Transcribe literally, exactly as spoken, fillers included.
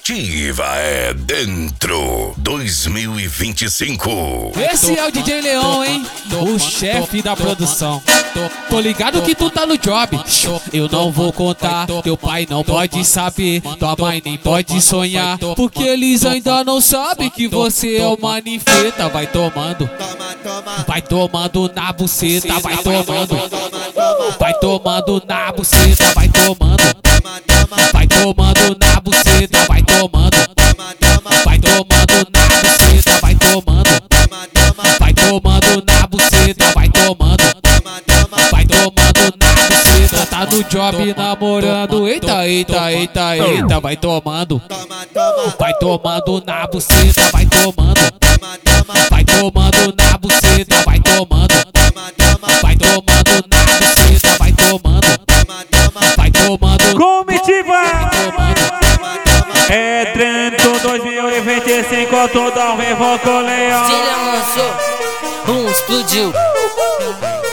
Ativa é Dentro dois mil e vinte e cinco. Esse é o D J Leon, hein? O chefe da produção. Tô ligado que tu tá no job. Eu não vou contar, teu pai não pode saber, tua mãe nem pode sonhar, porque eles ainda não sabem que você é o manifeta. Vai tomando, vai tomando na buceta, vai tomando, vai tomando na buceta, vai tomando, vai tomando na buceta, vai tomando, vai tomando na buceta, vai tomando, vai tomando na buceta, vai tomando, vai tomando na buceta. Tá no job namorando, eita, eita, eita, eita, vai tomando, vai tomando na buceta, vai tomando, vai tomando na buceta, vai tomando, vai tomando na buceta, vai tomando, vai tomando. Comitiva é Dentro dois mil e vinte e cinco, tudo ao vivo com o Leon. Se ele lançou, um explodiu.